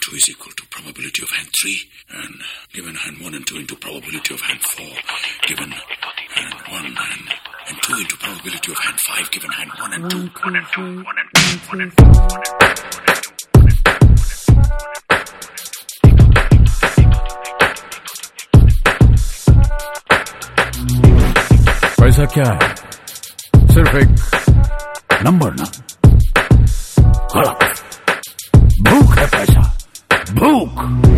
2 is equal to probability of hand 3, and given hand 1 and 2 into probability of hand 4, given hand 1 and 2 into probability of hand 5, given hand 1 and 2. 1 and 2, 1 and 2, 1 and 2, 1 and 2. पैसा क्या है? सिर्फ एक number ना। गलत। भूख है पैसा, भूख।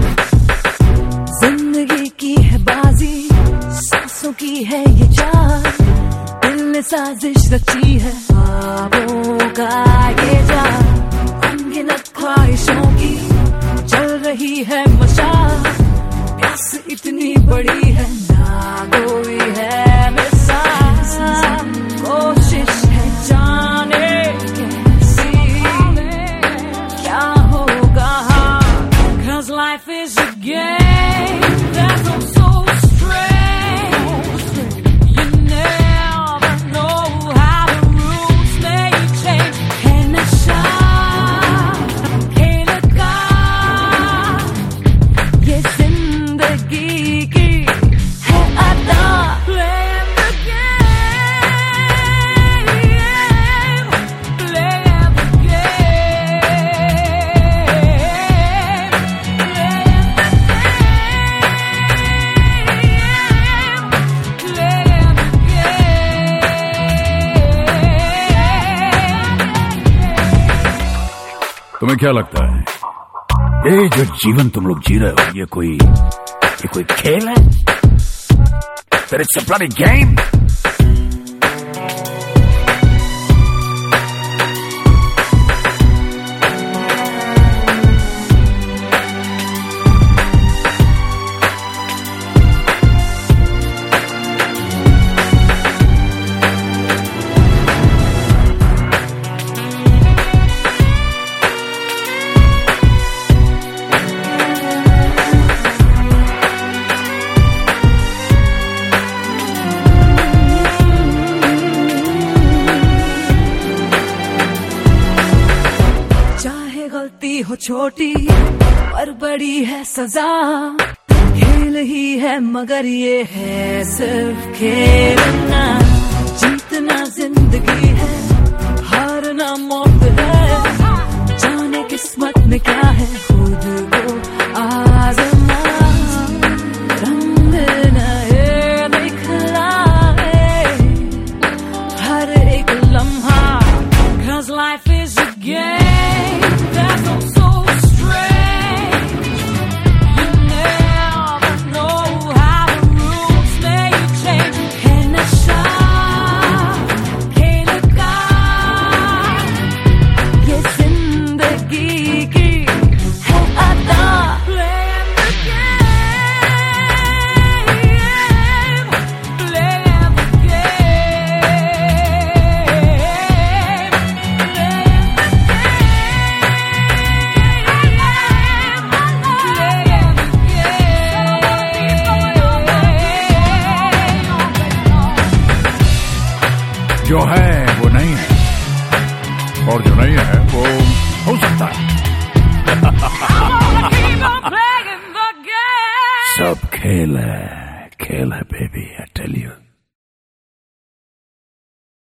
जिंदगी की है बाजी, सांसों की है ये चाल, दिल ने साजिश रची है ख्वाबों का ये जाल, अनगिनत ख्वाहिशों की चल रही है मशाल, प्यास इतनी बड़ी है ना कोई है मिसाल, कोशिश है जाने कैसी क्या होगा, 'cause life is a game that's so strange, you never know how the rules may change, है नशा खेल का ये जिंदगी की है अदा, playing the game, playing the game, playing the game. तुम्हें क्या लगता है ये जो जीवन तुम लोग जी रहे हो ये कोई खेल है? That it's a bloody game? गलती हो छोटी पर बड़ी है सजा, खेल ही है मगर ये है सिर्फ खेलना, जीतना जिंदगी